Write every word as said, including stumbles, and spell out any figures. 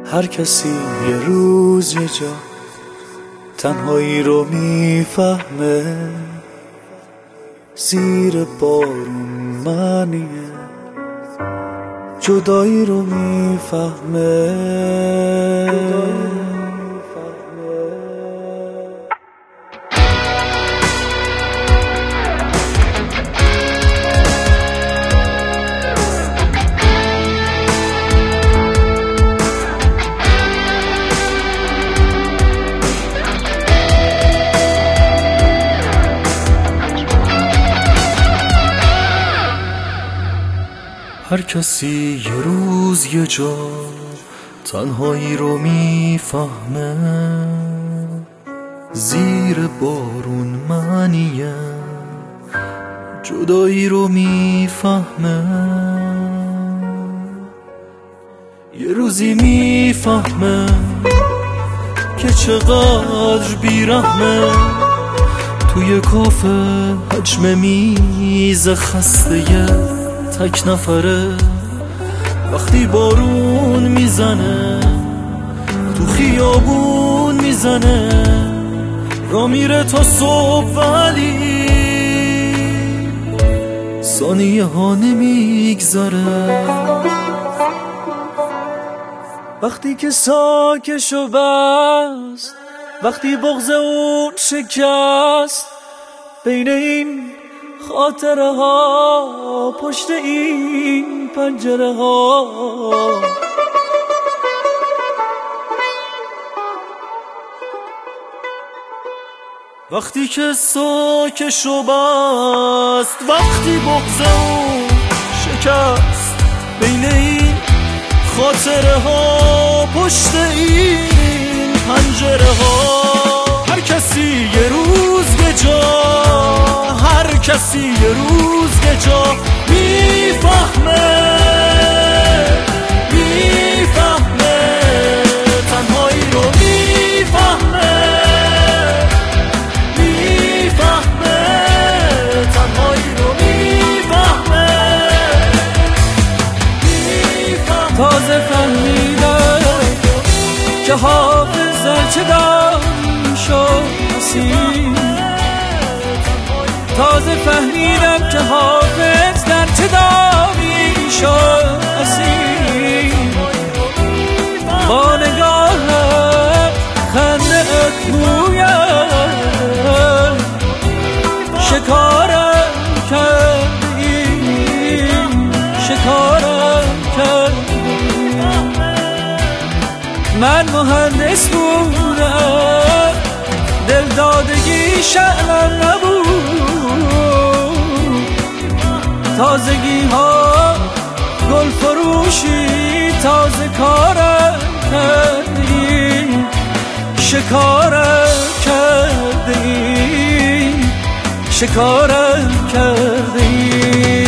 هر کسی یه روز یه جا تنهایی رو میفهمه، زیر بارون معنیه جدایی رو میفهمه. هر کسی یه روز یه جا تنهایی رو میفهمه، زیر بارون معنیه جدایی رو میفهمه. یه روزی میفهمه که چقدر بیرحمه، توی کافه حجم میز خسته تک نفره. وقتی بارون میزنه تو خیابون میزنه، را میره تا صبح ولی ثانیه ها نمیگذره. وقتی که ساکشو بست، وقتی بغض اون شکست، بین این خاطره ها پشت این پنجره ها، وقتی که ساکشو بست، وقتی بغض اون شکست، بین این خاطره ها پشت این پنجره ها. هر کسی یه روز یه جا، هر کسی یه روز یه جا میفهمه، میفهمه تنهایی رو میفهمه، میفهمه تنهایی رو میفهمه، میفهمه. تازه فهمیدم که حافظ هرچه داری شد اسیر، تازه فهمیدم که حافظ در چه دامی شد اسیر. با نگاهت خنده ات مویم شکارم کردی، شکارم کردی. من مهندس بودم، دلدادگی شأنم نبود، تازگی ها گل فروشی تازه کارم کردی، شکارم کردی، شکارم کردی.